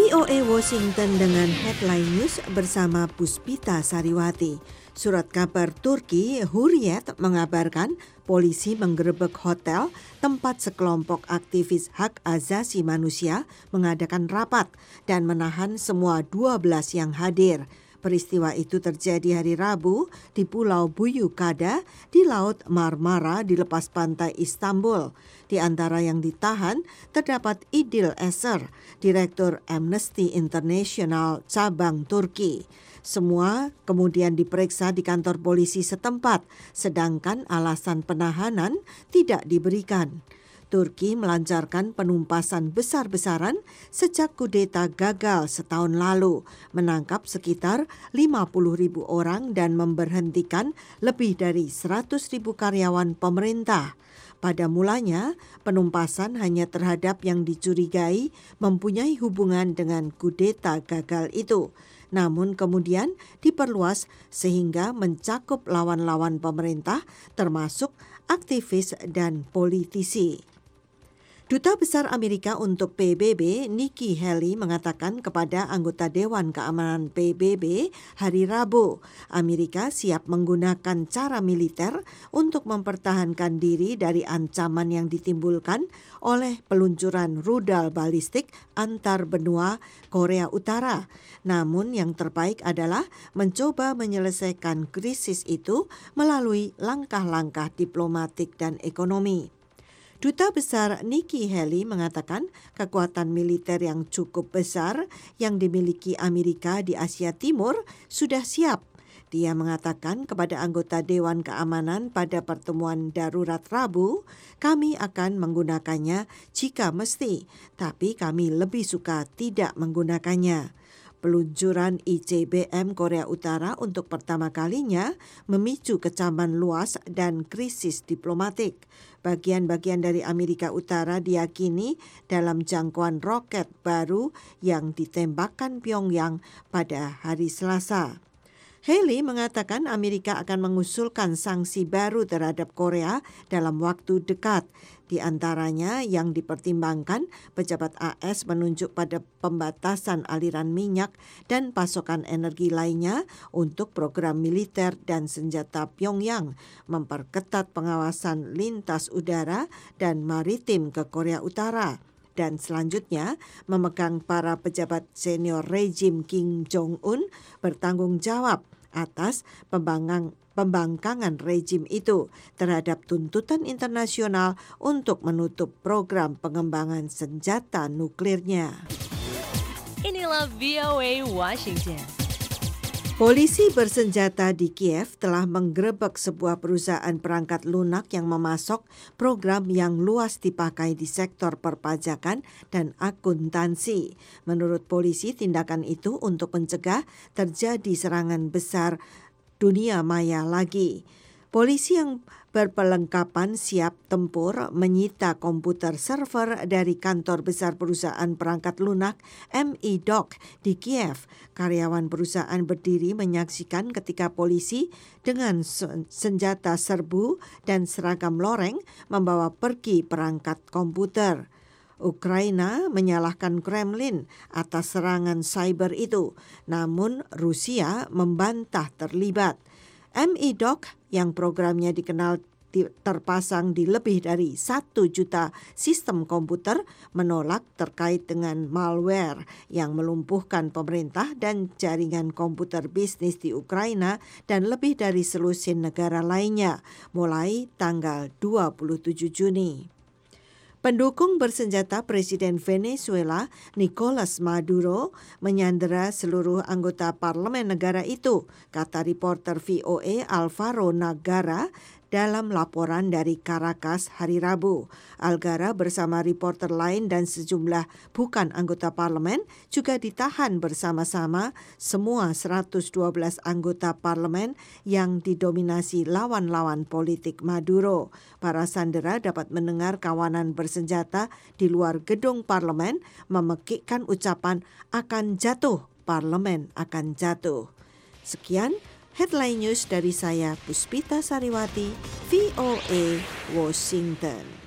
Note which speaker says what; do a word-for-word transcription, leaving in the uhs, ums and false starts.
Speaker 1: O A Washington dengan Headline News bersama Puspita Sariwati. Surat kabar Turki Hurriyet mengabarkan polisi menggerebek hotel tempat sekelompok aktivis hak asasi manusia mengadakan rapat dan menahan semua dua belas yang hadir. Peristiwa itu terjadi hari Rabu di Pulau Büyükada di Laut Marmara di lepas pantai Istanbul. Di antara yang ditahan terdapat Idil Eser, Direktur Amnesty International cabang Turki. Semua kemudian diperiksa di kantor polisi setempat, sedangkan alasan penahanan tidak diberikan. Turki melancarkan penumpasan besar-besaran sejak kudeta gagal setahun lalu, menangkap sekitar lima puluh ribu orang dan memberhentikan lebih dari seratus ribu karyawan pemerintah. Pada mulanya, penumpasan hanya terhadap yang dicurigai mempunyai hubungan dengan kudeta gagal itu. Namun kemudian diperluas sehingga mencakup lawan-lawan pemerintah termasuk aktivis dan politisi. Duta Besar Amerika untuk P B B, Nikki Haley, mengatakan kepada anggota Dewan Keamanan P B B hari Rabu, Amerika siap menggunakan cara militer untuk mempertahankan diri dari ancaman yang ditimbulkan oleh peluncuran rudal balistik antar benua Korea Utara. Namun yang terbaik adalah mencoba menyelesaikan krisis itu melalui langkah-langkah diplomatik dan ekonomi. Duta Besar Nikki Haley mengatakan kekuatan militer yang cukup besar yang dimiliki Amerika di Asia Timur sudah siap. Dia mengatakan kepada anggota Dewan Keamanan pada pertemuan darurat Rabu, kami akan menggunakannya jika mesti, tapi kami lebih suka tidak menggunakannya. Peluncuran I C B M Korea Utara untuk pertama kalinya memicu kecaman luas dan krisis diplomatik. Bagian-bagian dari Amerika Utara diyakini dalam jangkauan roket baru yang ditembakkan Pyongyang pada hari Selasa. Haley mengatakan Amerika akan mengusulkan sanksi baru terhadap Korea dalam waktu dekat. Di antaranya yang dipertimbangkan, pejabat A S menunjuk pada pembatasan aliran minyak dan pasokan energi lainnya untuk program militer dan senjata Pyongyang, memperketat pengawasan lintas udara dan maritim ke Korea Utara. Dan selanjutnya memegang para pejabat senior rejim Kim Jong-un bertanggung jawab atas pembangkang, pembangkangan rejim itu terhadap tuntutan internasional untuk menutup program pengembangan senjata nuklirnya.
Speaker 2: Inilah V O A Washington.
Speaker 1: Polisi bersenjata di Kiev telah menggerebek sebuah perusahaan perangkat lunak yang memasok program yang luas dipakai di sektor perpajakan dan akuntansi. Menurut polisi, tindakan itu untuk mencegah terjadi serangan besar dunia maya lagi. Polisi yang berperlengkapan siap tempur menyita komputer server dari kantor besar perusahaan perangkat lunak M E D O C di Kiev. Karyawan perusahaan berdiri menyaksikan ketika polisi dengan senjata serbu dan seragam loreng membawa pergi perangkat komputer. Ukraina menyalahkan Kremlin atas serangan cyber itu, namun Rusia membantah terlibat. M E D O C yang programnya dikenal terpasang di lebih dari satu juta sistem komputer menolak terkait dengan malware yang melumpuhkan pemerintah dan jaringan komputer bisnis di Ukraina dan lebih dari selusin negara lainnya mulai tanggal dua puluh tujuh Juni. Pendukung bersenjata Presiden Venezuela Nicolas Maduro menyandera seluruh anggota parlemen negara itu, kata reporter V O A Alvaro Nagara dalam laporan dari Caracas hari Rabu. Algara bersama reporter lain dan sejumlah bukan anggota parlemen juga ditahan bersama-sama semua seratus dua belas anggota parlemen yang didominasi lawan-lawan politik Maduro. Para sandera dapat mendengar kawanan bersenjata di luar gedung parlemen memekikkan ucapan akan jatuh, parlemen akan jatuh. Sekian Headline News dari saya, Puspita Sariwati, V O A Washington.